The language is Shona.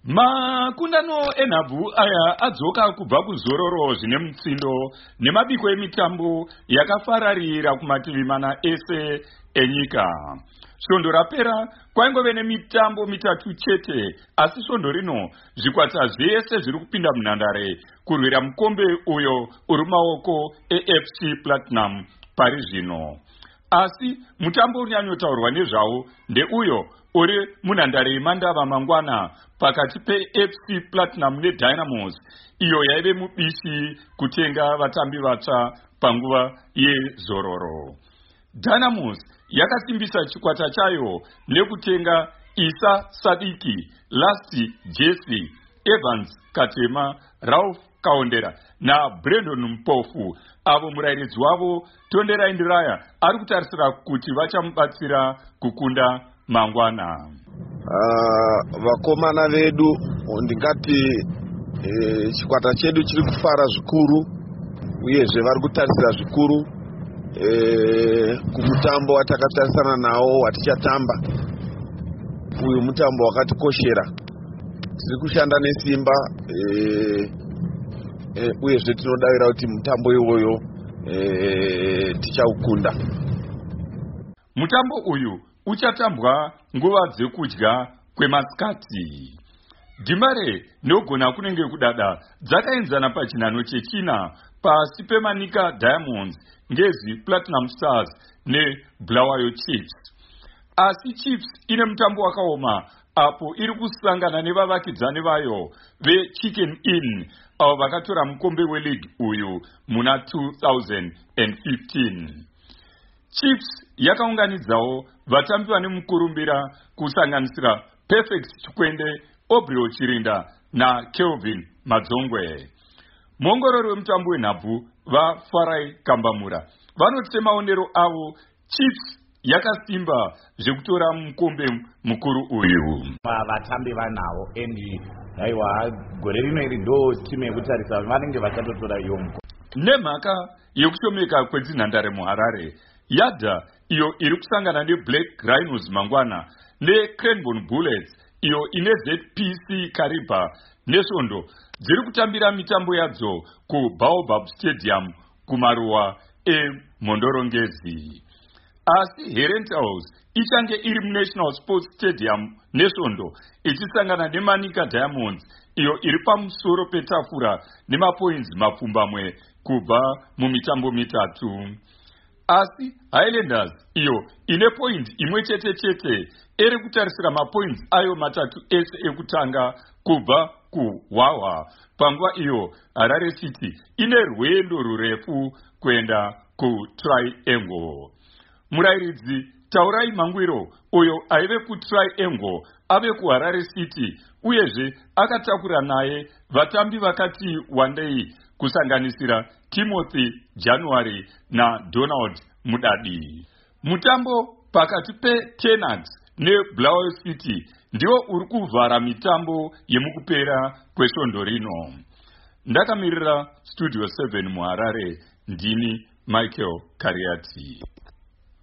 Makundano enhabvu aya adzoka kubva kuzororo zvine mutsindo nemabiko emitambo yakafararira kumativi mana ese enyika. Svondo rapera kwaingove nemitambo mitatu chete, asi svondo rino zvikwata zvese zviri kupinda munhandare kurwira mukombe uyo uri mumaoko eFC Platinum pari zvino. Asi mutambo unyanyotaurwa nezvawo ndeuyo uri munhandare yemandava mangwana pakati peFC Platinum neDynamos, iyo yaive mubishi kutenga vatambi vatsva panguva yezororo. Dynamos yakasimbisa chikwata chayo nekutenga Isa Sadiki, Lasti Jesse, Evans Katema, Ralph Kaondera na Brandon Mpofu, avo murairidzi wavo Tondera Indiraya ari kutarisira kuti vachamubatsira kukunda mangwana. Vakomana vedu ndingati chikwata chedu chiri kufara zvikuru uyezve vari kutarisira zvikuru kumutambo watakatarisana nawo watichatamba. Uyu mutambo wakatikoshera, tiri kushanda nesimba uyezve tinodavira kuti mutambo iwoyo tichaukunda. Mutambo uyu uchatambwa nguva dzekudya kwemasikati. Dhimbare nogona kunenge kudada dzakaenzana pachinhano chechina pasi pemanika Diamonds, Ngezi Platinum Stars neBulawayo Chiefs. Asi Chiefs ine mutambo wakaoma apo iri kusangana nevavakidzani vayo veChicken Inn avo vakatora mukombe weleague uyu muna 2015. Chiefs yakaunganidzawo vatambi vane mukurumbira kusanganisira Perfect Chikwende, Obreo Chirinda na Kelvin Madzongwe. Muongorori wemutambo wenhabvu vaFarai Kambamura vanoti semaonero avo Chiefs yakasimba zvekutora mukombe mukuru uyu. Vatambi vanavo endi aiwa gore rino iri ndo timu yekutarisa vanenge vachatotora iyo mukombe. Nemhaka yekushomeka kwedzinhandare muHarare, Yadha iyo iri kusangana neBlack Rhinos mangwana neCranbourne Bullets iyo ine ZPC Kariba nesvondo dziri kutambira mitambo yadzo kuBaobab Stadium kumaruwa eMhondorongezi. Asi Herentals ichange iri muNational Sports Stadium nesvondo ichisangana nemanika Diamonds iyo iri pamusoro petafura nemapoints mapfumbamwe kubva mumitambo mitatu. Asi Highlanders iyo ine point imwe chete chete iri kutarisira mapoints ayo matatu ese ekutanga kubva kuHwaHwa. Panguva iyo Harare City ine rwendo rurefu kuenda kuTriangle. Murairidzi Taurai Mangwiro uyo aive kuTriangle ave kuHarare City uyezve akatakura naye vatambi vakati wandei kusanganisira Timothy January na Donald Mudadi. Mutambo pakati peTenants neBulawayo City ndiwo uri kuvhara mitambo yemukupera kwesvondo rino. Ndakamirira Studio 7 muHarare, ndini Michael Kariati.